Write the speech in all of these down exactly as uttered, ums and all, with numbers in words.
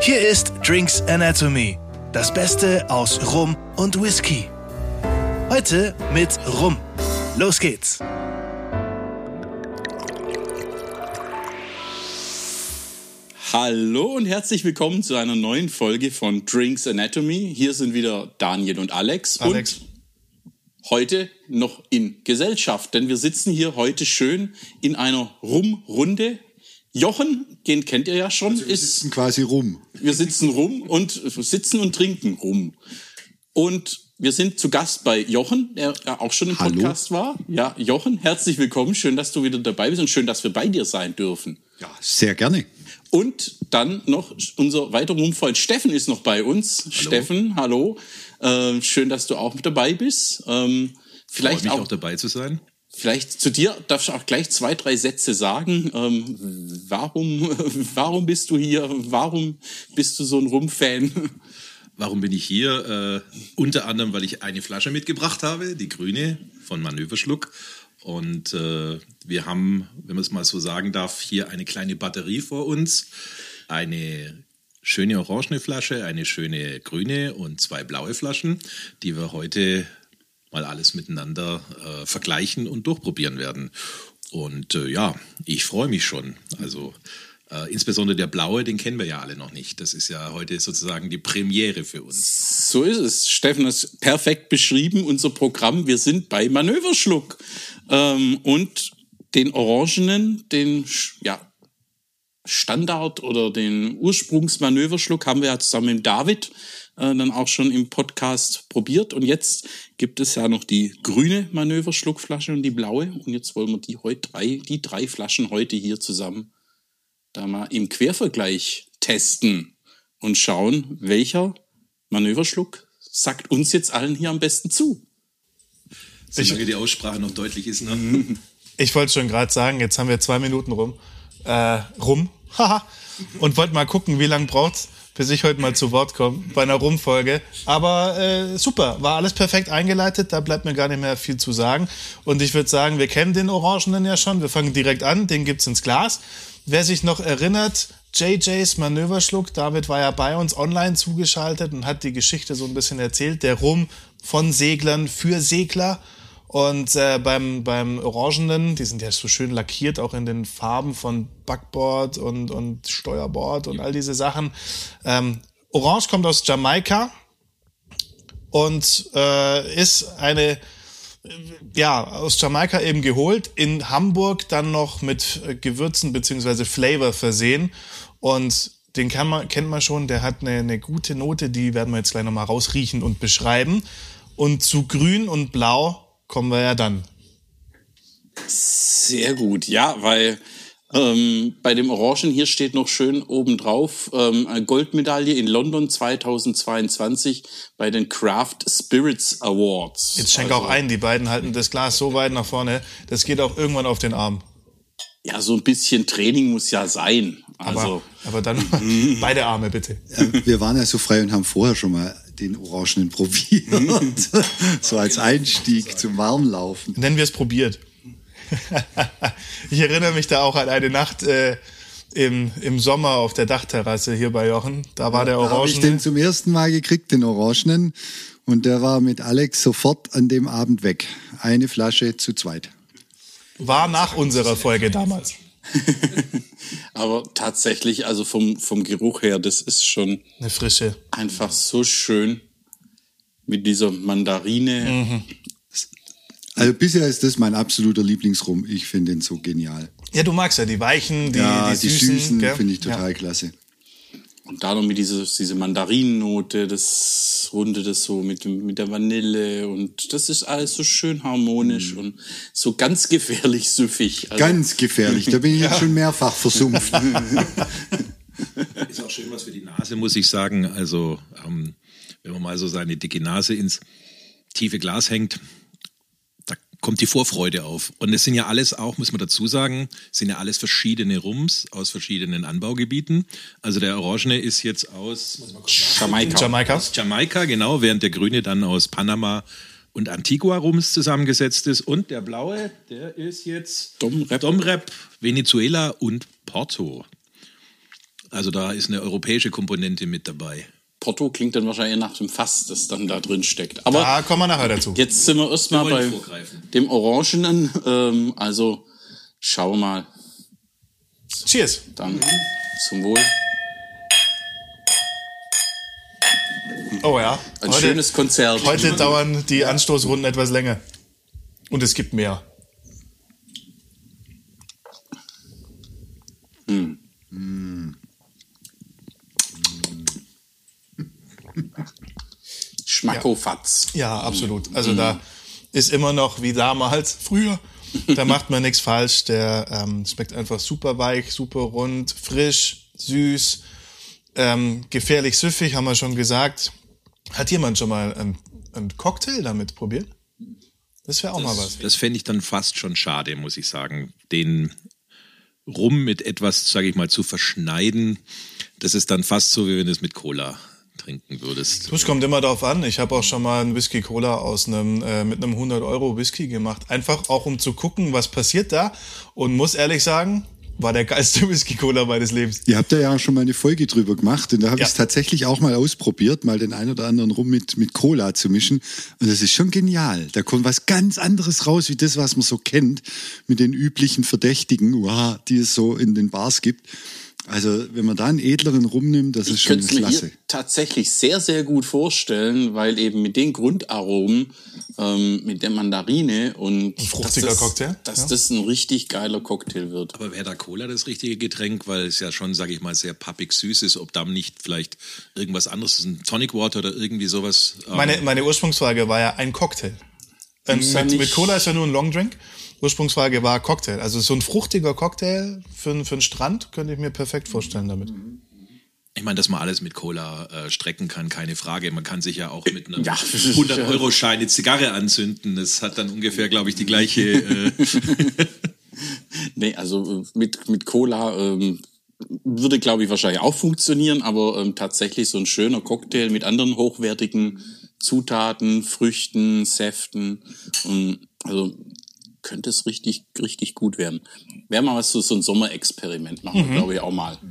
Hier ist Drinks Anatomy, das Beste aus Rum und Whisky. Heute mit Rum. Los geht's! Hallo und herzlich willkommen zu einer neuen Folge von Drinks Anatomy. Hier sind wieder Daniel und Alex. Alex. Und heute noch in Gesellschaft, denn wir sitzen hier heute schön in einer Rumrunde. Jochen, den kennt ihr ja schon. Also wir ist, sitzen quasi rum. Wir sitzen rum und sitzen und trinken rum. Und wir sind zu Gast bei Jochen, der auch schon im Hallo. Podcast war. Ja, Jochen, herzlich willkommen. Schön, dass du wieder dabei bist und schön, dass wir bei dir sein dürfen. Ja, sehr gerne. Und dann noch unser weiterer Rumfreund Steffen ist noch bei uns. Hallo. Steffen, hallo. Äh, schön, dass du auch mit dabei bist. Ähm, vielleicht Freut mich auch, auch dabei zu sein. Vielleicht zu dir darfst du auch gleich zwei, drei Sätze sagen. Ähm, warum, warum bist du hier? Warum bist du so ein Rum-Fan? Warum bin ich hier? Äh, unter anderem, weil ich eine Flasche mitgebracht habe, die grüne von Manöverschluck. Und äh, wir haben, wenn man es mal so sagen darf, hier eine kleine Batterie vor uns. Eine schöne orangene Flasche, eine schöne grüne und zwei blaue Flaschen, die wir heute mal alles miteinander äh, vergleichen und durchprobieren werden. Und äh, ja, ich freue mich schon. Also äh, insbesondere der blaue, den kennen wir ja alle noch nicht. Das ist ja heute sozusagen die Premiere für uns. So ist es. Steffen hat es perfekt beschrieben, unser Programm. Wir sind bei Manöverschluck. Ähm, und den orangenen, den ja, Standard oder den Ursprungsmanöverschluck haben wir ja zusammen mit David äh, dann auch schon im Podcast probiert. Und jetzt gibt es ja noch die grüne Manöverschluckflasche und die blaue. Und jetzt wollen wir die heute drei, die drei Flaschen heute hier zusammen da mal im Quervergleich testen und schauen, welcher Manöverschluck sagt uns jetzt allen hier am besten zu. Solange die Aussprache noch deutlich ist. Ne? Ich wollte schon gerade sagen, jetzt haben wir zwei Minuten rum. Äh, rum. Haha. Und wollte mal gucken, wie lange braucht's, bis ich heute mal zu Wort komme bei einer Rumfolge. Aber äh, super, war alles perfekt eingeleitet, da bleibt mir gar nicht mehr viel zu sagen. Und ich würde sagen, wir kennen den Orangenen ja schon, wir fangen direkt an, den gibt's ins Glas. Wer sich noch erinnert, J Js Manöverschluck, David war ja bei uns online zugeschaltet und hat die Geschichte so ein bisschen erzählt, der Rum von Seglern für Segler. Und äh, beim beim Orangenen, die sind ja so schön lackiert, auch in den Farben von Backboard und und Steuerbord und all diese Sachen. Ähm, Orange kommt aus Jamaika und äh, ist eine, ja, aus Jamaika eben geholt, in Hamburg dann noch mit Gewürzen beziehungsweise Flavor versehen. Und den kann man, kennt man schon, der hat eine, eine gute Note, die werden wir jetzt gleich nochmal rausriechen und beschreiben. Und zu Grün und Blau kommen wir ja dann. Sehr gut, ja, weil ähm, bei dem Orangen hier steht noch schön obendrauf ähm, eine Goldmedaille in London zweitausendzweiundzwanzig bei den Craft Spirits Awards. Jetzt schenk also, auch ein, die beiden halten das Glas so weit nach vorne, das geht auch irgendwann auf den Arm. Ja, so ein bisschen Training muss ja sein. Also, aber, aber dann beide Arme bitte. Ja, wir waren ja so frei und haben vorher schon mal den Orangenen probiert. So als Einstieg zum Warmlaufen. Nennen wir es probiert. Ich erinnere mich da auch an eine Nacht äh, im, im Sommer auf der Dachterrasse hier bei Jochen. Da war ja, der Orangene. Da habe ich den zum ersten Mal gekriegt, den Orangenen. Und der war mit Alex sofort an dem Abend weg. Eine Flasche zu zweit. War nach unserer Folge damals. Aber tatsächlich, also vom, vom Geruch her, das ist schon eine Frische. Einfach so schön mit dieser Mandarine. Mhm. Also bisher ist das mein absoluter Lieblingsrum. Ich finde den so genial. Ja, du magst ja die Weichen, die, ja, die die Süßen. Süßen gell? finde ich total ja. klasse. Und da noch mit dieser diese Mandarinennote, das rundet das so mit, mit der Vanille und das ist alles so schön harmonisch mm. und so ganz gefährlich süffig. Also ganz gefährlich, da bin ich jetzt schon mehrfach versumpft. Ist auch schön was für die Nase, muss ich sagen. Also ähm, wenn man mal so seine dicke Nase ins tiefe Glas hängt, da kommt die Vorfreude auf. Und es sind ja alles auch, muss man dazu sagen, sind ja alles verschiedene Rums aus verschiedenen Anbaugebieten. Also der Orangene ist jetzt aus Jamaika. Jamaika. Aus Jamaika, genau, während der Grüne dann aus Panama und Antigua-Rums zusammengesetzt ist. Und der Blaue, der ist jetzt Dom Rep. Dom Rep, Venezuela und Porto. Also da ist eine europäische Komponente mit dabei. Porto klingt dann wahrscheinlich nach dem Fass, das dann da drin steckt. Aber da kommen wir nachher dazu. Jetzt sind wir erstmal bei vorgreifen. dem Orangenen. Ähm, also schauen wir mal. Cheers. Dann zum Wohl. Oh ja. Ein schönes Konzert. Heute dauern die Anstoßrunden etwas länger. Und es gibt mehr. Hm. Mm. Schmackofatz. Ja, absolut. Also da ist immer noch wie damals, früher. Da macht man nichts falsch. Der ähm, schmeckt einfach super weich, super rund, frisch, süß, ähm, gefährlich süffig, haben wir schon gesagt. Hat jemand schon mal einen, einen Cocktail damit probiert? Das wäre auch das, mal was. Das fände ich dann fast schon schade, muss ich sagen. Den Rum mit etwas, sage ich mal, zu verschneiden, das ist dann fast so, wie wenn du es mit Cola trinken würdest. Das kommt immer darauf an. Ich habe auch schon mal einen Whisky Cola aus einem äh, mit einem hundert Euro Whisky gemacht. Einfach auch, um zu gucken, was passiert da. Und muss ehrlich sagen, war der geilste Whisky Cola meines Lebens. Ihr habt ja auch schon mal eine Folge drüber gemacht und da habe Ja. ich es tatsächlich auch mal ausprobiert, mal den einen oder anderen Rum mit, mit Cola zu mischen. Und das ist schon genial. Da kommt was ganz anderes raus, wie das, was man so kennt, mit den üblichen Verdächtigen, wow, die es so in den Bars gibt. Also wenn man da einen edleren Rum nimmt, das ist Ich schon könnte es mir klasse. hier tatsächlich sehr, sehr gut vorstellen, weil eben mit den Grundaromen, ähm, mit der Mandarine und Ein fruchtiger dass das, Cocktail, dass ja. das ein richtig geiler Cocktail wird. Aber wäre da Cola das richtige Getränk, weil es ja schon, sage ich mal, sehr pappig süß ist, ob da nicht vielleicht irgendwas anderes ist, ein Tonic Water oder irgendwie sowas. ähm, Meine, meine Ursprungsfrage war ja ein Cocktail. Ähm, Muss ja mit, nicht- mit Cola ist ja nur ein Longdrink. Ursprungsfrage war Cocktail. Also so ein fruchtiger Cocktail für, für einen Strand könnte ich mir perfekt vorstellen damit. Ich meine, dass man alles mit Cola äh, strecken kann, keine Frage. Man kann sich ja auch mit einem Ja. hundert-Euro-Schein eine Zigarre anzünden. Das hat dann ungefähr, glaube ich, die gleiche... Äh Nee, also äh, mit, mit Cola ähm, würde, glaube ich, wahrscheinlich auch funktionieren, aber ähm, tatsächlich so ein schöner Cocktail mit anderen hochwertigen Zutaten, Früchten, Säften, und, also könnte es richtig, richtig gut werden. Wäre mal was so, so ein Sommerexperiment, machen wir, glaube ich, auch mal.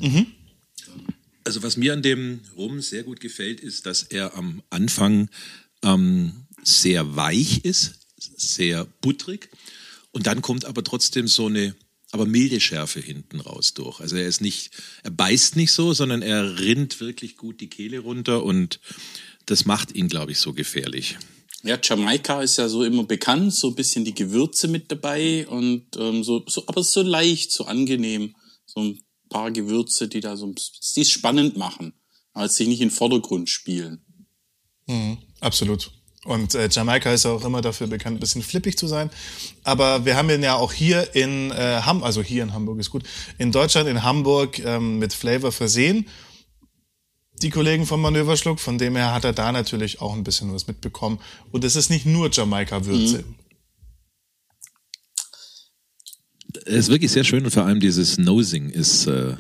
Also was mir an dem Rum sehr gut gefällt, ist, dass er am Anfang ähm, sehr weich ist, sehr butterig. Und dann kommt aber trotzdem so eine, aber milde Schärfe hinten raus durch. Also er ist nicht, er beißt nicht so, sondern er rinnt wirklich gut die Kehle runter und das macht ihn, glaube ich, so gefährlich. Ja, Jamaika ist ja so immer bekannt, so ein bisschen die Gewürze mit dabei und ähm, so, so, aber so leicht, so angenehm, so ein paar Gewürze, die da so, die es spannend machen, als sich nicht in den Vordergrund spielen. Mhm, absolut. Und äh, Jamaika ist auch immer dafür bekannt, ein bisschen flippig zu sein. Aber wir haben ihn ja auch hier in äh, Hamburg, also hier in Hamburg ist gut, in Deutschland, in Hamburg ähm, mit Flavor versehen. Die Kollegen vom Manöverschluck, von dem her hat er da natürlich auch ein bisschen was mitbekommen. Und es ist nicht nur Jamaika-Würze. Mhm. Es ist wirklich sehr schön und vor allem dieses Nosing ist, äh,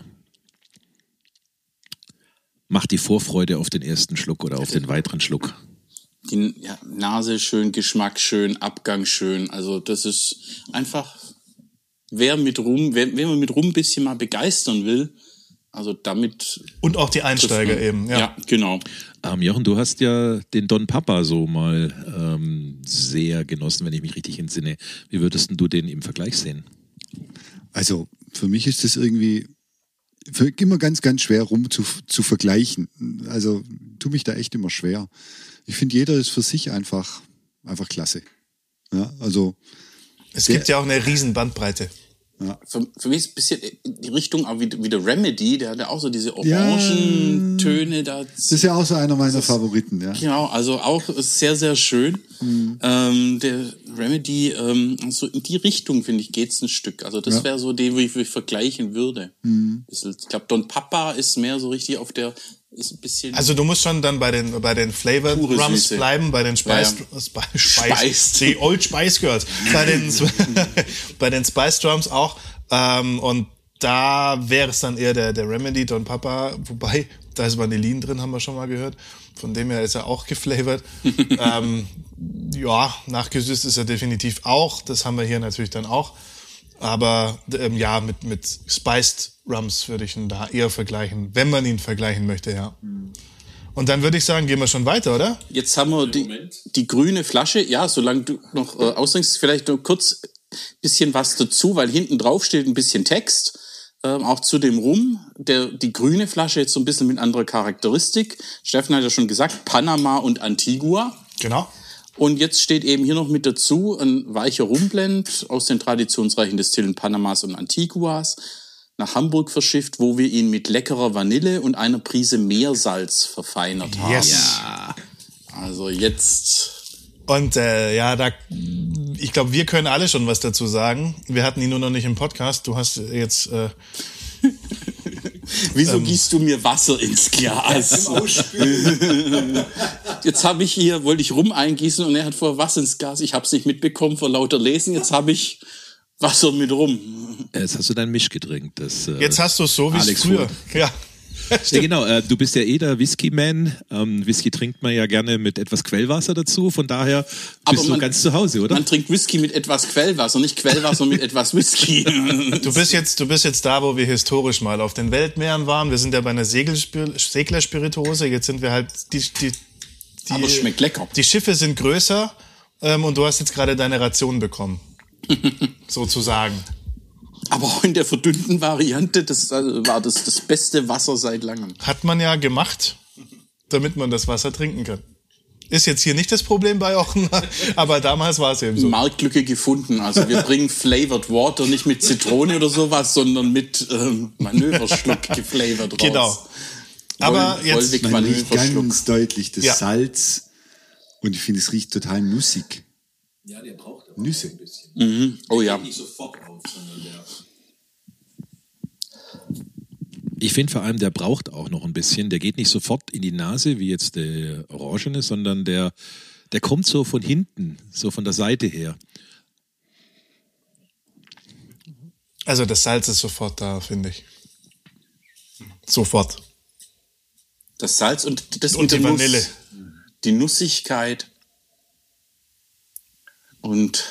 macht die Vorfreude auf den ersten Schluck oder auf den weiteren Schluck. Die ja, Nase schön, Geschmack schön, Abgang schön. Also das ist einfach, wer mit Rum, wer, wer man mit Rum ein bisschen mal begeistern will, also damit... Und auch die Einsteiger eben, ja. Ja, genau. Ähm, Jochen, du hast ja den Don Papa so mal ähm, sehr genossen, wenn ich mich richtig entsinne. Wie würdest denn du den im Vergleich sehen? Also für mich ist das irgendwie für immer ganz, ganz schwer rum zu, zu vergleichen. Also tu mich da echt immer schwer. Ich finde, jeder ist für sich einfach, einfach klasse. Ja, also Es Der- gibt ja auch eine riesen Bandbreite. Für, für mich ist ein bisschen die Richtung auch wie, wie der Remedy, der hat ja auch so diese Orangentöne da. das ist ja auch so einer meiner Favoriten. Ja. Genau, also auch sehr, sehr schön. Mhm. Ähm, der Remedy, ähm, so in die Richtung, finde ich, geht's ein Stück. Also das Ja. wäre so den, wo ich, wo ich vergleichen würde. Mhm. Bisschen- Ich glaube, Don Papa ist mehr so richtig auf der, ist ein bisschen... Also du musst schon dann bei den bei den Flavor Pure Drums Süße. bleiben, bei den Spice, Ja, Spice, Spice. die Old Spice Girls, bei den bei den Spice Drums auch. Ähm, und da wäre es dann eher der der Remedy Don Papa, wobei da ist Vanillin drin, haben wir schon mal gehört. Von dem her ist er auch geflavored. ähm, ja, nachgesüßt ist er definitiv auch. Das haben wir hier natürlich dann auch. Aber ähm, ja, mit mit Spiced Rums würde ich ihn da eher vergleichen, wenn man ihn vergleichen möchte, ja. Und dann würde ich sagen, gehen wir schon weiter, oder? Jetzt haben wir die, die grüne Flasche. Ja, solange du noch äh, ausdenkst, vielleicht noch kurz ein bisschen was dazu, weil hinten drauf steht ein bisschen Text, ähm, auch zu dem Rum. Der, die grüne Flasche jetzt so ein bisschen mit anderer Charakteristik. Steffen hat ja schon gesagt, Panama und Antigua. Genau. Und jetzt steht eben hier noch mit dazu ein weicher Rumblend aus den traditionsreichen Destillen Panamas und Antiguas, nach Hamburg verschifft, wo wir ihn mit leckerer Vanille und einer Prise Meersalz verfeinert haben. Yes. Ja. Also jetzt... Und äh, ja, da, ich glaube, wir können alle schon was dazu sagen. Wir hatten ihn nur noch nicht im Podcast. Du hast jetzt... Äh, Wieso ähm, gießt du mir Wasser ins Glas? Jetzt habe ich hier, wollte ich Rum eingießen und er hat vorher Wasser ins Glas. Ich habe es nicht mitbekommen vor lauter Lesen. Jetzt habe ich Wasser mit Rum. Jetzt hast du dein Mischgetränk. Das, äh, jetzt hast du es so, wie es früher. Ja. Ja, genau. Äh, du bist ja eh der Whisky-Man. Ähm, Whisky trinkt man ja gerne mit etwas Quellwasser dazu. Von daher bist Aber du man, ganz zu Hause, oder? Man trinkt Whisky mit etwas Quellwasser, nicht Quellwasser mit etwas Whisky. Du bist jetzt, du bist jetzt da, wo wir historisch mal auf den Weltmeeren waren. Wir sind ja bei einer Segelspir- Seglerspirituose. Jetzt sind wir halt die, die, die Aber es schmeckt lecker. Die Schiffe sind größer ähm, und du hast jetzt gerade deine Ration bekommen, sozusagen. Aber auch in der verdünnten Variante, das also, war das das beste Wasser seit langem. Hat man ja gemacht, damit man das Wasser trinken kann. Ist jetzt hier nicht das Problem bei Jochen, aber damals war es eben so. Marktlücke gefunden. Also wir bringen Flavored Water nicht mit Zitrone oder sowas, sondern mit ähm, Manöverschluck geflavored raus. Genau. Aber Voll, jetzt Vollweg Man riecht Manöverschluck. ganz deutlich das Ja. Salz und ich finde, es riecht total nussig. Ja, der braucht aber Nüsse. ein bisschen. Mhm. Oh ja. Nicht sofort auf, sondern der... Ich finde vor allem, der braucht auch noch ein bisschen. Der geht nicht sofort in die Nase, wie jetzt der Orangene, sondern der, der kommt so von hinten, so von der Seite her. Also das Salz ist sofort da, finde ich. Sofort. Das Salz und das Und die mit der Vanille. Nuss, die Nussigkeit und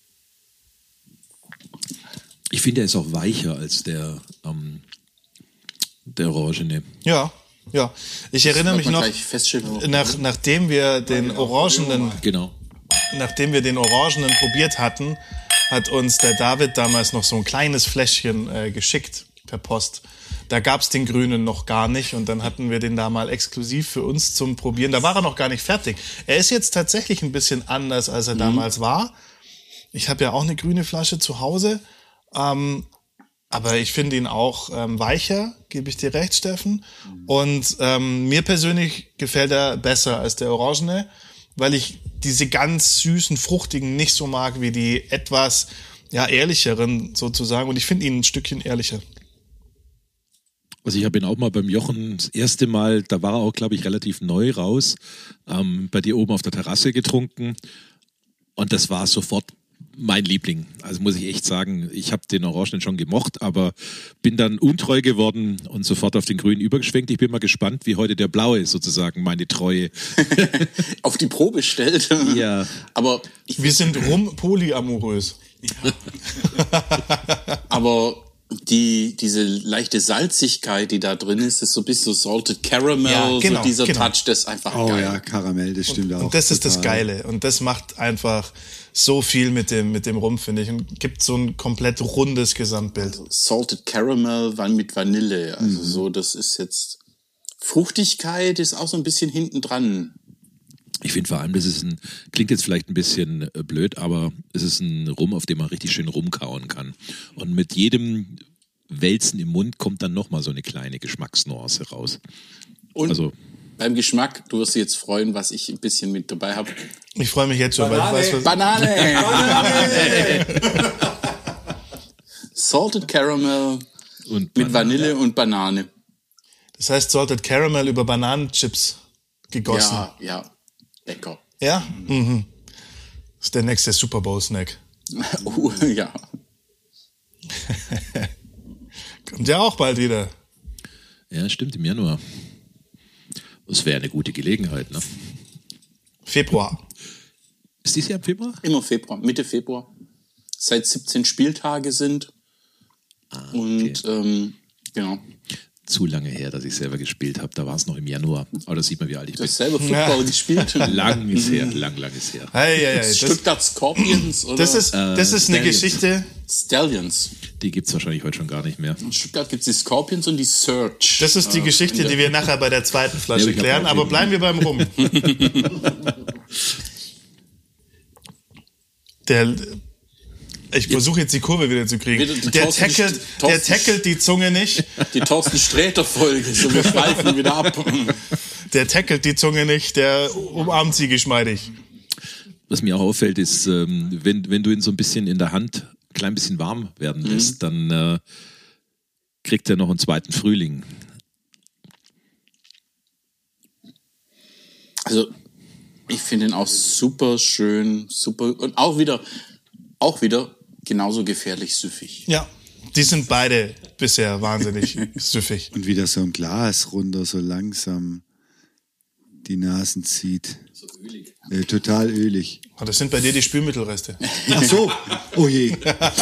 Ich finde, er ist auch weicher als der, ähm, der Orangene. Ja, ja. Ich erinnere mich wird man noch, gleich feststellen. nach, nachdem wir den Orangenen, Genau. nachdem wir den Orangenen probiert hatten, hat uns der David damals noch so ein kleines Fläschchen äh, geschickt per Post. Da gab's den Grünen noch gar nicht und dann hatten wir den da mal exklusiv für uns zum Probieren. Da war er noch gar nicht fertig. Er ist jetzt tatsächlich ein bisschen anders, als er damals war. Ich habe ja auch eine grüne Flasche zu Hause, ähm, aber ich finde ihn auch ähm, weicher, gebe ich dir recht, Steffen. Und ähm, mir persönlich gefällt er besser als der Orangene, weil ich diese ganz süßen, fruchtigen nicht so mag wie die etwas ja ehrlicheren sozusagen. Und ich finde ihn ein Stückchen ehrlicher. Also ich habe ihn auch mal beim Jochen das erste Mal, da war er auch, glaube ich, relativ neu raus, ähm, bei dir oben auf der Terrasse getrunken. Und das war sofort mein Liebling. Also muss ich echt sagen, ich habe den Orangenen schon gemocht, aber bin dann untreu geworden und sofort auf den Grünen übergeschwenkt. Ich bin mal gespannt, wie heute der Blaue sozusagen meine Treue auf die Probe stellt. Ja. Aber ich, Wir sind rum polyamorös. aber die, diese leichte Salzigkeit, die da drin ist, ist so ein bisschen so Salted Caramel, Ja, genau, so dieser genau. Touch, das ist einfach Oh geil. ja, Karamell, das stimmt auch. Und das ist das total. Geile. Und das macht einfach so viel mit dem, mit dem Rum, finde ich. Und gibt so ein komplett rundes Gesamtbild. Salted Caramel war mit Vanille. Also so, das ist jetzt... Fruchtigkeit ist auch so ein bisschen hinten dran. Ich finde vor allem, das ist ein, klingt jetzt vielleicht ein bisschen äh, blöd, aber es ist ein Rum, auf dem man richtig schön rumkauen kann. Und mit jedem Wälzen im Mund kommt dann nochmal so eine kleine Geschmacksnuance raus. Und Also beim Geschmack, du wirst dich jetzt freuen, was ich ein bisschen mit dabei habe. Ich freue mich jetzt schon, weil ich weiß, was... Banane! Banane! Salted Caramel und mit Vanille und Banane. Das heißt Salted Caramel über Bananenchips gegossen. Ja, ja. Lecker. Ja? Mhm. Das ist der nächste Super Bowl-Snack. Oh, ja. Kommt ja auch bald wieder. Ja, stimmt, im Januar. Das wäre eine gute Gelegenheit, ne? Februar. Ist dies Jahr im Februar? Immer Februar, Mitte Februar. Seit siebzehn Spieltage sind. Ah, Und ähm, Genau. Zu lange her, dass ich selber gespielt habe. Da war es noch im Januar. Aber da sieht man, wie alt ich Du hast bin. selber Football Ja. gespielt. Lang ist her, lang, lang ist her. Hey, hey, hey, das, Stuttgart Scorpions oder das ist, das ist eine Stallions. Geschichte. Stallions. Die gibt es wahrscheinlich heute schon gar nicht mehr. In Stuttgart gibt es die Scorpions und die Search. Das ist die Äh, Geschichte, die wir nachher bei der zweiten Flasche Ja, ich hab klären. auch Aber den- bleiben wir beim Rum. Der, ich versuche jetzt die Kurve wieder zu kriegen. Wieder die Der Thorsten- tackelt, der Thorsten- tackelt die Zunge nicht. Die Thorsten Sträter-Folge. So, wir schweifen wieder ab. Der tackelt die Zunge nicht. Der umarmt sie geschmeidig. Was mir auch auffällt, ist, ähm, wenn, wenn du ihn so ein bisschen in der Hand ein klein bisschen warm werden lässt, dann äh, kriegt er noch einen zweiten Frühling. Also, ich finde ihn auch super schön, super und auch wieder, auch wieder genauso gefährlich süffig. Ja, die sind beide bisher wahnsinnig süffig. Und wieder so ein Glas runter, so langsam die Nasen zieht. So ölig. Äh, total ölig. Und das sind bei dir die Spülmittelreste. Ach so, oh je.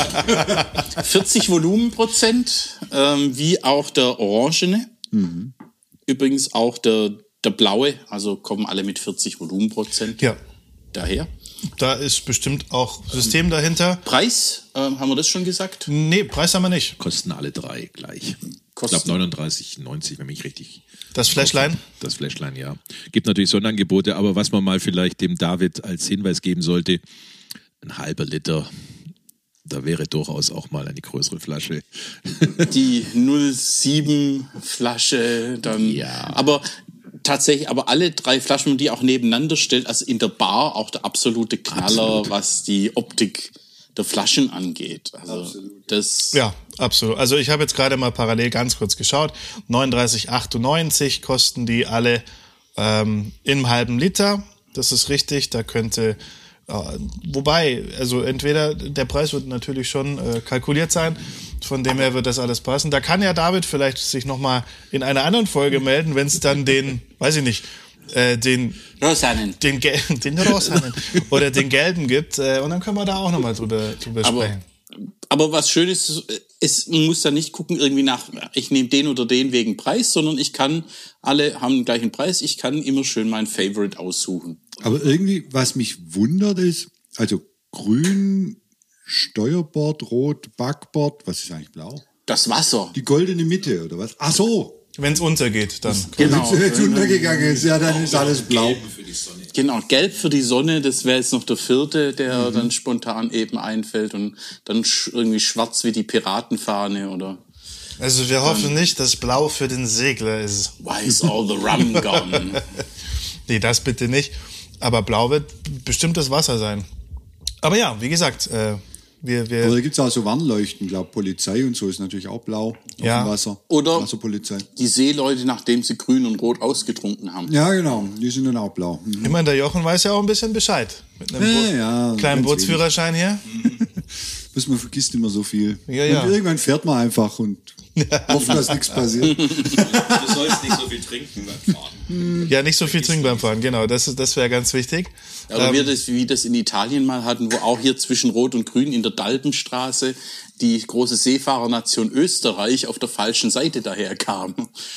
vierzig Volumenprozent, ähm, wie auch der Orangene. Mhm. Übrigens auch der, der Blaue, also kommen alle mit vierzig Volumenprozent Ja, daher. da ist bestimmt auch System dahinter. Preis, ähm, haben wir das schon gesagt? Nee, Preis haben wir nicht. Kosten alle drei gleich. Ich Kosten- glaube neununddreißig neunzig, wenn mich richtig... Das Flashline. Das Flashline, ja. Gibt natürlich Sonderangebote, aber was man mal vielleicht dem David als Hinweis geben sollte, ein halber Liter, da wäre durchaus auch mal eine größere Flasche. Die null sieben Flasche, dann. Ja. Aber tatsächlich, aber alle drei Flaschen, wenn man die auch nebeneinander stellt, also in der Bar auch der absolute Knaller, Absolut. was die Optik der Flaschen angeht. Also das. Ja, absolut. Also ich habe jetzt gerade mal parallel ganz kurz geschaut. neununddreißig achtundneunzig kosten die alle ähm, im halben Liter. Das ist richtig. Da könnte, äh, wobei, also entweder der Preis wird natürlich schon äh, kalkuliert sein. Von dem her wird das alles passen. Da kann ja David vielleicht sich nochmal in einer anderen Folge melden, wenn es dann den, weiß ich nicht, äh, den Rosanen. den, Gel den Rosanen oder den Gelben gibt. Äh, und dann können wir da auch nochmal drüber, drüber Aber, sprechen. aber was schön ist, es, man muss da nicht gucken irgendwie nach, ich nehme den oder den wegen Preis, sondern ich kann, alle haben den gleichen Preis, ich kann immer schön mein Favorite aussuchen. Aber irgendwie, was mich wundert ist, also grün, Steuerbord, rot, Backbord, was ist eigentlich blau? Das Wasser. Die goldene Mitte, oder was? Ach so. Wenn es untergeht, dann. Genau. Wenn es jetzt untergegangen ist, ja, dann ist alles blau. Genau, gelb für die Sonne, das wäre jetzt noch der vierte, der Mhm. dann spontan eben einfällt und dann sch irgendwie schwarz wie die Piratenfahne oder Also wir hoffen nicht, dass Blau für den Segler ist. why is all the rum gone? Nee, das bitte nicht. Aber Blau wird bestimmt das Wasser sein. Aber ja, wie gesagt, äh, wir, Aber wir, da gibt es auch so Warnleuchten, glaube Polizei und so ist natürlich auch blau auf Ja. dem Wasser. Oder- Wasserpolizei. Die Seeleute, nachdem sie grün und rot ausgetrunken haben. Ja, genau, die sind dann auch blau. Mhm. ich meine, der Jochen weiß ja auch ein bisschen Bescheid. Mit einem Ja, Boot- ja, kleinen ganz Bootsführerschein hier. Bloß man vergisst immer so viel. Ja, ja. Und irgendwann fährt man einfach und hofft, dass nichts passiert. Du sollst nicht so viel trinken beim Fahren. Ja, nicht so viel trinken beim Fahren, genau. Das, ist- das wäre ganz wichtig. Oder Ähm, wir das, wie wir das in Italien mal hatten, wo auch hier zwischen Rot und Grün in der Dalbenstraße die große Seefahrernation Österreich auf der falschen Seite daherkam.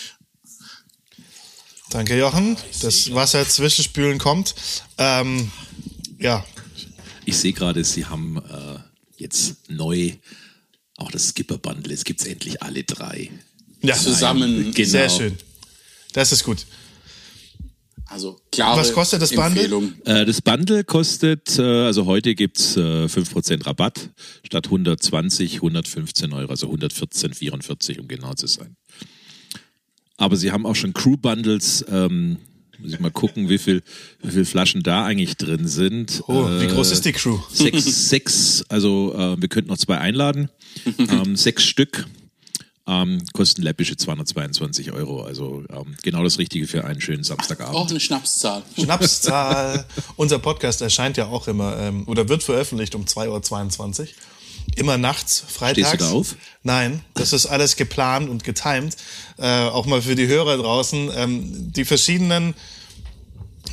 Danke, Jochen. Das Wasser zwischenspülen kommt. Ähm, ja, Ich sehe gerade, Sie haben äh, jetzt neu auch das Skipper-Bundle. Jetzt gibt es endlich alle drei. ja. Zusammen. Genau. Sehr schön. Das ist gut. Also klare Was kostet das Bundle? Empfehlung. Äh, das Bundle kostet, äh, also heute gibt's äh, fünf Prozent Rabatt statt hundertzwanzig, hundertfünfzehn Euro, also hundertvierzehn, vierundvierzig, um genau zu sein. Aber sie haben auch schon Crew-Bundles, ähm, muss ich mal gucken, wie viel, wie viel Flaschen da eigentlich drin sind. Oh, wie Äh, groß ist die Crew? Sechs, sechs, also äh, wir könnten noch zwei einladen. ähm, sechs Stück. Ähm, kosten läppische zweihundertzweiundzwanzig Euro. Also ähm, genau das Richtige für einen schönen Samstagabend. Auch eine Schnapszahl. Schnapszahl. Unser Podcast erscheint ja auch immer, ähm, oder wird veröffentlicht um zwei Uhr zweiundzwanzig. Immer nachts, freitags. Stehst du da auf? Nein, das ist alles geplant und getimed. Äh, auch mal für die Hörer draußen. Ähm, die verschiedenen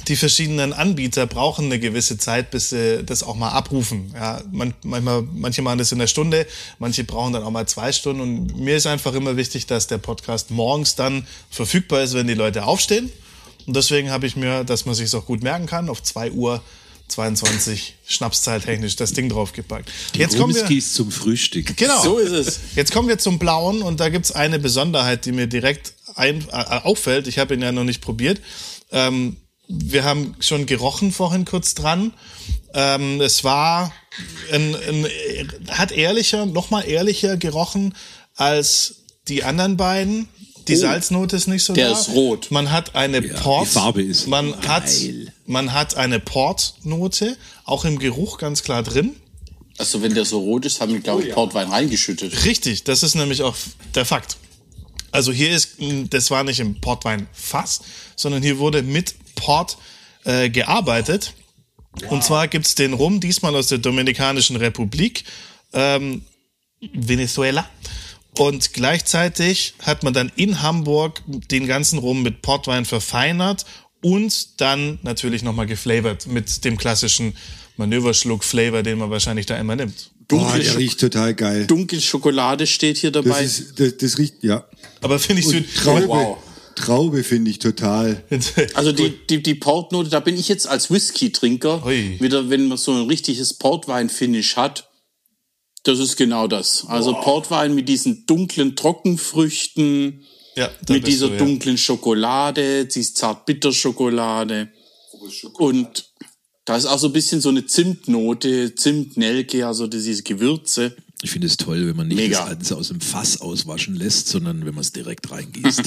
die verschiedenen Anbieter brauchen eine gewisse Zeit, bis sie das auch mal abrufen. Ja, man, manchmal, manche machen das in einer Stunde, manche brauchen dann auch mal zwei Stunden. Und mir ist einfach immer wichtig, dass der Podcast morgens dann verfügbar ist, wenn die Leute aufstehen. Und deswegen habe ich mir, dass man sich es auch gut merken kann, auf zwei Uhr zweiundzwanzig Schnapszahltechnisch das Ding draufgepackt. Jetzt kommen wir Whiskys zum Frühstück. Genau. So ist es. Jetzt kommen wir zum Blauen und da gibt's eine Besonderheit, die mir direkt ein, äh, auffällt. Ich habe ihn ja noch nicht probiert. Ähm, wir haben schon gerochen vorhin kurz dran. Ähm, es war ein, ein, hat ehrlicher, noch mal ehrlicher gerochen als die anderen beiden. Die Oh, Salznote ist nicht so der da. ist rot. Man hat eine Ja, Port. die Farbe ist man geil. hat, man hat eine Portnote, auch im Geruch ganz klar drin. Also wenn der so rot ist, haben wir, glaube ich, Portwein reingeschüttet. Richtig, das ist nämlich auch der Fakt. Also hier ist, das war nicht im Portweinfass, sondern hier wurde mit Port äh, gearbeitet. Und zwar gibt's den Rum, diesmal aus der Dominikanischen Republik, ähm, Venezuela. Und gleichzeitig hat man dann in Hamburg den ganzen Rum mit Portwein verfeinert und dann natürlich nochmal geflavored mit dem klassischen Manöverschluck-Flavor, den man wahrscheinlich da immer nimmt. Boah, Dunkle, der Schok riecht total geil. Dunkle Schokolade steht hier Das, dabei. ist, das, das riecht, ja. Aber finde ich so... Und Traube, Wow. Traube finde ich total. Also die, die, die Portnote, da bin ich jetzt als Whisky-Trinker Ui. wieder, wenn man so ein richtiges Portwein-Finish hat, das ist genau das. Also Portwein mit diesen dunklen Trockenfrüchten, Ja, da mit bist dieser du, ja. dunklen Schokolade, diese Zart-Bitter-Schokolade. Und da ist auch so ein bisschen so eine Zimtnote, Zimt-Nelke, also diese Gewürze. Ich finde es toll, wenn man nicht Mega. das Ganze aus dem Fass auswaschen lässt, sondern wenn man es direkt reingießt.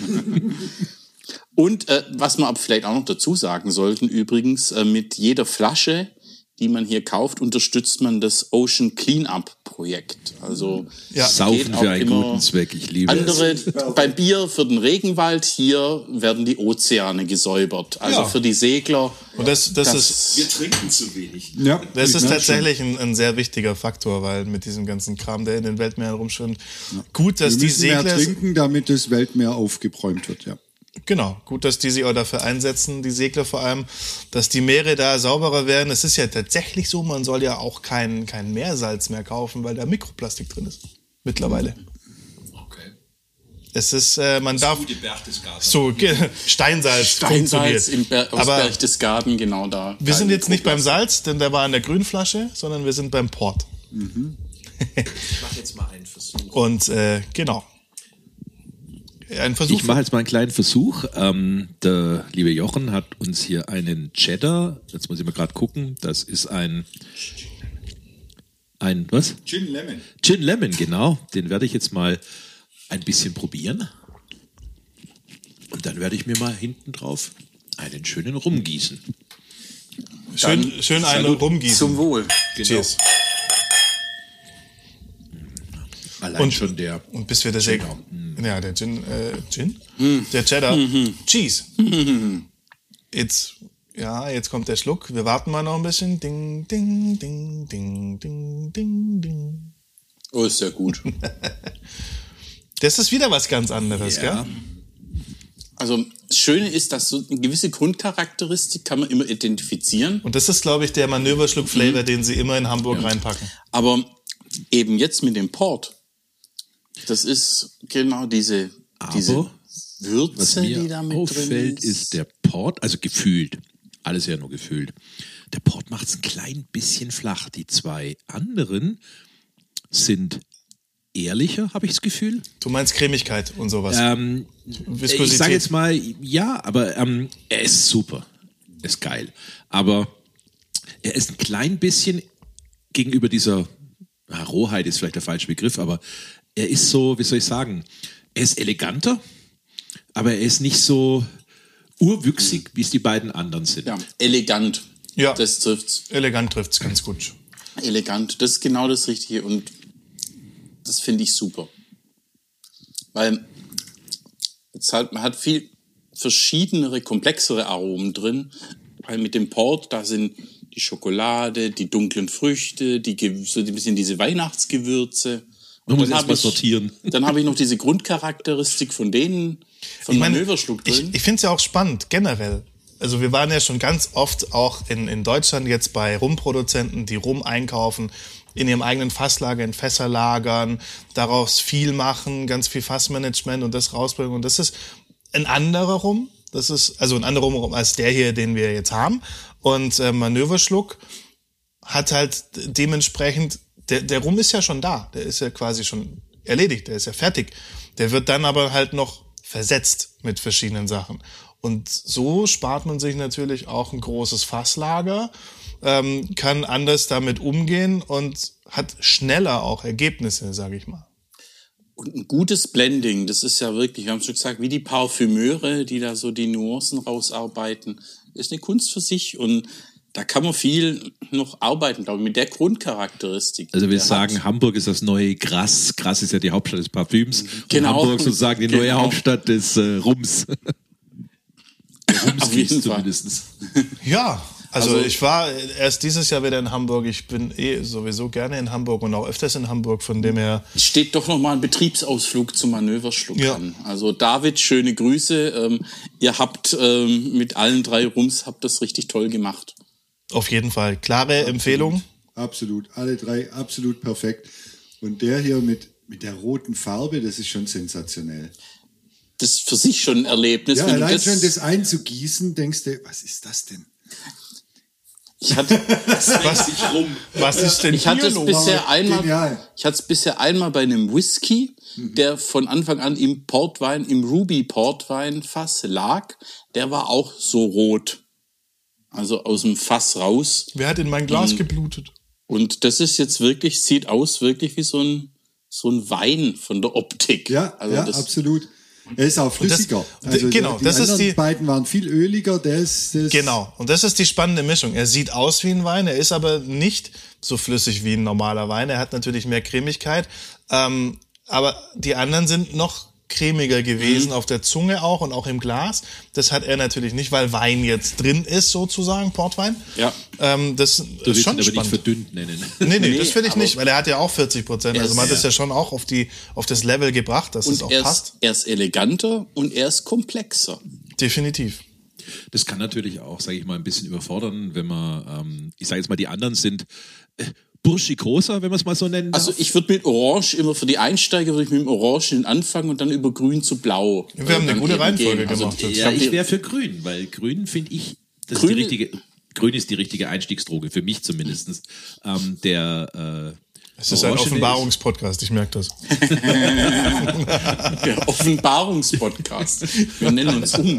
Und äh, was wir aber vielleicht auch noch dazu sagen sollten, übrigens, äh, mit jeder Flasche, die man hier kauft, unterstützt man das Ocean Cleanup Projekt. Also Ja. Saufen geht auch für einen immer guten Zweck. Ich liebe andere, es. beim Bier für den Regenwald, hier werden die Ozeane gesäubert. Also Ja. für die Segler. Und das, das, Das- ist... Wir trinken zu wenig. Ja, Das ich ist merk tatsächlich ein, ein sehr wichtiger Faktor, weil mit diesem ganzen Kram, der in den Weltmeeren rumschwimmt, gut, dass schon. die Wir müssen mehr Segler, trinken, damit das Weltmeer aufgebräumt wird, ja. genau, gut, dass die sich auch dafür einsetzen, die Segler vor allem, dass die Meere da sauberer werden. Es ist ja tatsächlich so, man soll ja auch kein, kein Meersalz mehr kaufen, weil da Mikroplastik drin ist. Mittlerweile. Okay. Es ist, äh, man darf Gute Berchtesgaden. so ge- Steinsalz, Steinsalz funktioniert. im Ber aus Aber Berchtesgaden, genau da. wir sind Kein jetzt nicht beim Mikroplastik. Salz, denn der war in der grünen Flasche, sondern wir sind beim Port. Ich mache jetzt mal einen Versuch. Und äh, genau. Ein Versuch. Ich mache jetzt mal einen kleinen Versuch. Ähm, der liebe Jochen hat uns hier einen Cheddar. Jetzt muss ich mal gerade gucken. Das ist ein ein was? Gin Lemon. Gin Lemon, genau. Den werde ich jetzt mal ein bisschen probieren. Und dann werde ich mir mal hinten drauf einen schönen rumgießen. schön, schön eine rumgießen. Zum Wohl. Cheers. Allein Und- schon der. Und bis wir das Cheddar. ja, der Gin, äh, Gin? Der Cheddar. Cheese. Jetzt, ja, jetzt kommt der Schluck. Wir warten mal noch ein bisschen. Ding, ding, ding, ding, ding, ding, ding. Oh, ist ja gut. Das ist wieder was ganz anderes, Ja. gell? Also das Schöne ist, dass so eine gewisse Grundcharakteristik kann man immer identifizieren. Und das ist, glaube ich, der Manöverschluck-Flavor, den sie immer in Hamburg reinpacken. Aber eben jetzt mit dem Port, das ist genau diese, Aber diese Was Würze, die mir da mit auffällt, drin ist. ist der Port, also gefühlt, alles ja nur gefühlt. Der Port macht es ein klein bisschen flach. Die zwei anderen sind ehrlicher, habe ich das Gefühl. Du meinst Cremigkeit und sowas. Ähm, Viskosität. ich sage jetzt mal, ja, aber ähm, er ist super. Ist geil. Aber er ist ein klein bisschen gegenüber dieser na, Rohheit ist vielleicht der falsche Begriff, aber er ist so, wie soll ich sagen, er ist eleganter, aber er ist nicht so urwüchsig, wie es die beiden anderen sind. Ja, elegant. Ja. Das trifft's. Elegant trifft's ganz gut. Elegant, das ist genau das Richtige und das finde ich super. Weil jetzt halt, man hat viel verschiedenere, komplexere Aromen drin, weil mit dem Port, da sind die Schokolade, die dunklen Früchte, die Ge- so ein bisschen diese Weihnachtsgewürze. Man muss dann erst hab mal ich- sortieren. Dann habe ich noch diese Grundcharakteristik von denen, von Ich meine, Manöverschluck ich, drin. ich finde es ja auch spannend, generell. also wir waren ja schon ganz oft auch in, in Deutschland jetzt bei Rumproduzenten, die Rum einkaufen, in ihrem eigenen Fasslager, in Fässer lagern, daraus viel machen, ganz viel Fassmanagement und das rausbringen. Und das ist ein anderer Rum. Das ist also ein anderer Rum als der hier, den wir jetzt haben. Und äh, Manöverschluck hat halt dementsprechend, der, der Rum ist ja schon da. Der ist ja quasi schon erledigt. Der ist ja fertig. Der wird dann aber halt noch versetzt mit verschiedenen Sachen. Und so spart man sich natürlich auch ein großes Fasslager, ähm, kann anders damit umgehen und hat schneller auch Ergebnisse, sage ich mal. Und ein gutes Blending, das ist ja wirklich, wir haben schon gesagt, wie die Parfümeure, die da so die Nuancen rausarbeiten, ist eine Kunst für sich und da kann man viel noch arbeiten, glaube ich, mit der Grundcharakteristik. Also wir der sagen, hat. Hamburg ist das neue Gras. Gras ist ja die Hauptstadt des Parfüms. Genau. Und Hamburg sozusagen die neue Genau. Hauptstadt des äh, Rums. Rums Auf jeden Fall. zumindest. Ja, also, Also- ich war erst dieses Jahr wieder in Hamburg. Ich bin eh sowieso gerne in Hamburg und auch öfters in Hamburg, von dem her. Es steht doch noch mal ein Betriebsausflug zum Manöverschluck Ja. an. Also David, schöne Grüße. Ähm, ihr habt ähm, mit allen drei Rums habt das richtig toll gemacht. Auf jeden Fall. Klare Empfehlung. Absolut, alle drei absolut perfekt. Und der hier mit, mit der roten Farbe, das ist schon sensationell. Das ist für sich schon ein Erlebnis. Ja, wenn du allein das, schon das einzugießen, denkst du, was ist das denn? ich hatte, Was, was ist denn ich hatte hier es los? bisher einmal, Genial. ich hatte es bisher einmal bei einem Whisky, der von Anfang an im Portwein, im Ruby Portwein Fass lag. Der war auch so rot. Also aus dem Fass raus. Wer hat in mein Glas geblutet? Und das ist jetzt wirklich, sieht aus wirklich wie so ein, so ein Wein von der Optik. Ja, also ja, das, absolut. Er ist auch flüssiger. das- also genau, die das ist anderen die- beiden waren viel öliger. Der ist, das Genau. Und das ist die spannende Mischung. Er sieht aus wie ein Wein, er ist aber nicht so flüssig wie ein normaler Wein. Er hat natürlich mehr Cremigkeit. Ähm, aber die anderen sind noch cremiger gewesen, auf der Zunge auch und auch im Glas. Das hat er natürlich nicht, weil Wein jetzt drin ist, sozusagen, Portwein. Ja. Ähm, das Du ist willst ihn schon aber nicht spannend. verdünnt nennen. Nee, nee, Nee, das finde ich aber- nicht, weil er hat ja auch vierzig Prozent. Er Also man hat ist- das ja schon auch auf die, auf das Level gebracht, dass es auch und er passt. ist, er ist eleganter und er ist komplexer. Definitiv. Das kann natürlich auch, sage ich mal, ein bisschen überfordern, wenn man, ähm, ich sage jetzt mal, die anderen sind äh, burschikoser, wenn man es mal so nennen darf. Also ich würde mit Orange immer für die Einsteiger würde ich mit dem Orangen anfangen und dann über Grün zu Blau. Wir haben eine Dann gute eben Reihenfolge gehen. Also gemacht jetzt. ich ja, hab ich die- wäre für Grün, weil Grün finde ich, das Grün- ist die richtige, Grün ist die richtige Einstiegsdroge, für mich zumindest. Ähm, der äh, Es ist ein Orangene Offenbarungspodcast, ich merke das. Der Offenbarungspodcast. Wir nennen uns um.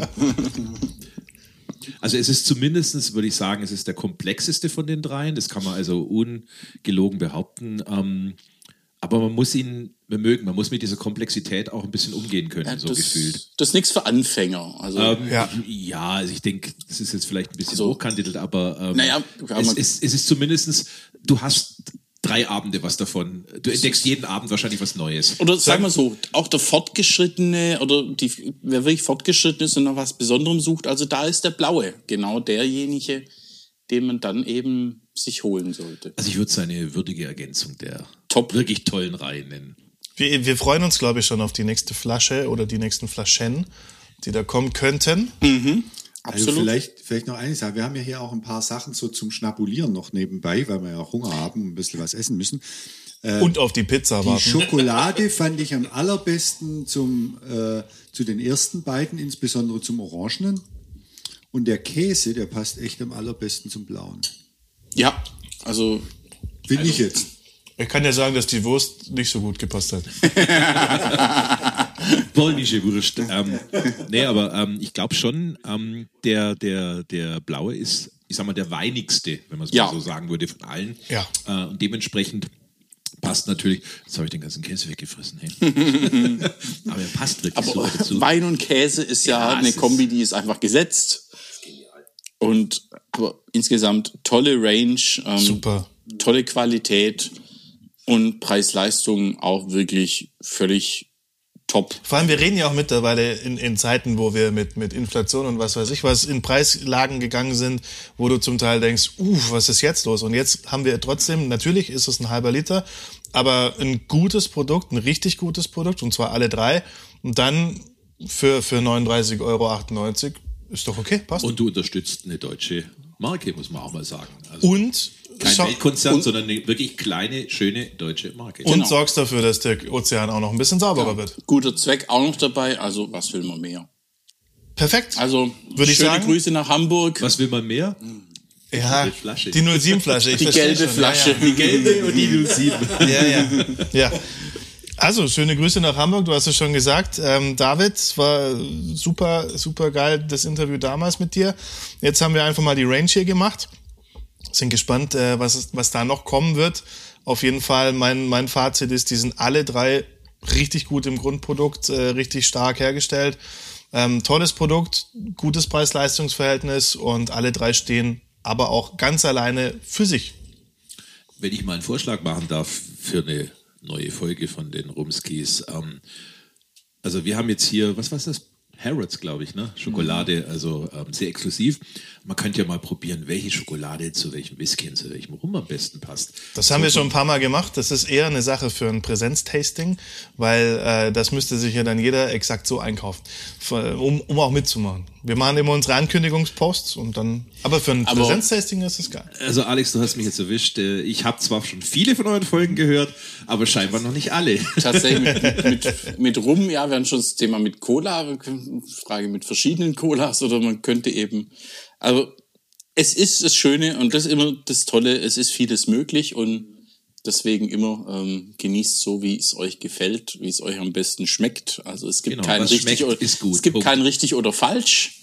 Also es ist zumindestens, würde ich sagen, es ist der komplexeste von den dreien. Das kann man also ungelogen behaupten. Ähm, aber man muss ihn mögen, man muss mit dieser Komplexität auch ein bisschen umgehen können, Ja, so das, gefühlt. das ist nichts für Anfänger. Also Ähm, Ja. ja. also ich denke, das ist jetzt vielleicht ein bisschen Also, hochkantitelt, aber ähm, naja, ja, es, man- es, es ist zumindestens, du hast drei Abende was davon. Du entdeckst jeden Abend wahrscheinlich was Neues. Oder sagen wir so, auch der Fortgeschrittene oder die, wer wirklich fortgeschritten ist und nach was Besonderem sucht, also da ist der Blaue genau derjenige, den man dann eben sich holen sollte. Also ich würde es eine würdige Ergänzung der Top. wirklich tollen Reihen nennen. Wir, wir freuen uns, glaube ich, schon auf die nächste Flasche oder die nächsten Flaschen, die da kommen könnten. Also Absolut. vielleicht, vielleicht noch eine Sache. Wir haben ja hier auch ein paar Sachen so zum Schnabulieren noch nebenbei, weil wir ja auch Hunger haben und ein bisschen was essen müssen. Und auf die Pizza Die warten. Schokolade fand ich am allerbesten zum, äh, zu den ersten beiden, insbesondere zum Orangenen. Und der Käse, der passt echt am allerbesten zum Blauen. Ja, also Finde ich jetzt. Ich kann ja sagen, dass die Wurst nicht so gut gepasst hat. Polnische Wurst. Ähm, nee, aber ähm, ich glaube schon, ähm, der, der, der Blaue ist, ich sag mal, der weinigste, wenn man es Ja. mal so sagen würde, von allen. Ja. Äh, und dementsprechend passt natürlich, jetzt habe ich den ganzen Käse weggefressen. Hey. Aber er passt wirklich aber super dazu. Wein und Käse ist ja, Ja, eine es ist- Kombi, die ist einfach gesetzt. Und aber insgesamt tolle Range, ähm, Super. tolle Qualität und Preis-Leistung auch wirklich völlig top. Vor allem, wir reden ja auch mittlerweile in, in Zeiten, wo wir mit, mit Inflation und was weiß ich was in Preislagen gegangen sind, wo du zum Teil denkst, uh, was ist jetzt los? Und jetzt haben wir trotzdem, natürlich ist es ein halber Liter, aber ein gutes Produkt, ein richtig gutes Produkt, und zwar alle drei. Und dann für, für neununddreißig Euro achtundneunzig ist doch okay, passt. Und du unterstützt eine deutsche Marke, muss man auch mal sagen. Also Und kein schau- Weltkonzern, und- sondern eine wirklich kleine, schöne deutsche Marke. Und Genau. sorgst dafür, dass der Ozean auch noch ein bisschen sauberer wird. Guter Zweck auch noch dabei, also was will man mehr? Perfekt. Also Würde ich schöne sagen. Grüße nach Hamburg. Was will man mehr? Ja, Die Flasche. die null sieben Flasche. Ich Die verstehe gelbe schon. Flasche. Die gelbe und die null sieben. Ja, ja. ja. ja. Also, schöne Grüße nach Hamburg, du hast es schon gesagt. Ähm, David, es war super, super geil, das Interview damals mit dir. Jetzt haben wir einfach mal die Range hier gemacht. Sind gespannt, äh, was, was da noch kommen wird. Auf jeden Fall, mein, mein Fazit ist, die sind alle drei richtig gut im Grundprodukt, äh, richtig stark hergestellt. Ähm, tolles Produkt, gutes Preis-Leistungs-Verhältnis und alle drei stehen aber auch ganz alleine für sich. Wenn ich mal einen Vorschlag machen darf für eine neue Folge von den Rumskis. Ähm, also wir haben jetzt hier, was war das? Harrods, glaube ich, ne? Schokolade, also ähm, sehr exklusiv. Man könnte ja mal probieren, welche Schokolade zu welchem Whisky und zu welchem Rum am besten passt. Das haben wir schon ein paar Mal gemacht. Das ist eher eine Sache für ein Präsenztasting, weil äh, das müsste sich ja dann jeder exakt so einkaufen, um, um auch mitzumachen. Wir machen immer unsere Ankündigungsposts und dann. Aber für ein Aber- Präsenztasting ist es geil. Also Alex, du hast mich jetzt erwischt. Äh, Ich habe zwar schon viele von euren Folgen gehört, aber scheinbar noch nicht alle. Tatsächlich mit, mit, mit Rum, ja, wir haben schon das Thema mit Cola, Frage mit verschiedenen Colas oder man könnte eben, also es ist das Schöne und das ist immer das Tolle, es ist vieles möglich und deswegen immer ähm, genießt so, wie es euch gefällt, wie es euch am besten schmeckt. Also es gibt Genau, kein was richtig schmeckt, oder, ist gut. es gibt Punkt. kein richtig oder falsch.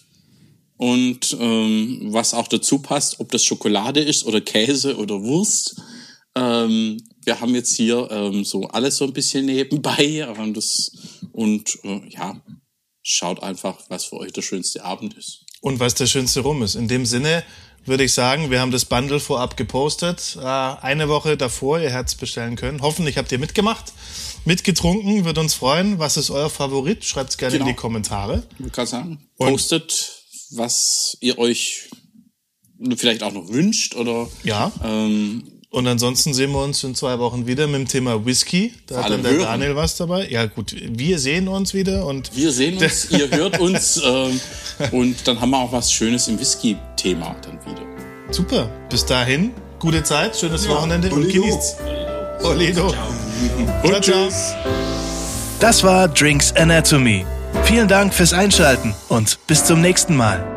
Und ähm, was auch dazu passt, ob das Schokolade ist oder Käse oder Wurst. Ähm, wir haben jetzt hier ähm, so alles so ein bisschen nebenbei ähm, das, und äh, ja, schaut einfach, was für euch der schönste Abend ist. Und was der schönste Rum ist. In dem Sinne würde ich sagen, wir haben das Bundle vorab gepostet. Äh, eine Woche davor, ihr hättet es bestellen können. Hoffentlich habt ihr mitgemacht, mitgetrunken, würde uns freuen. Was ist euer Favorit? Schreibt es gerne Genau. in die Kommentare. Man kann sagen, Und- postet, was ihr euch vielleicht auch noch wünscht oder Ja. ähm, Und ansonsten sehen wir uns in zwei Wochen wieder mit dem Thema Whisky. Da hat allem dann der hören. Daniel was dabei. Ja gut, wir sehen uns wieder und wir sehen uns, ihr hört uns ähm, und dann haben wir auch was Schönes im Whisky-Thema dann wieder. super. Bis dahin, gute Zeit, schönes Wochenende und genießt's. Olido. Ciao, ciao. Das war Drinks Anatomy. Vielen Dank fürs Einschalten und bis zum nächsten Mal.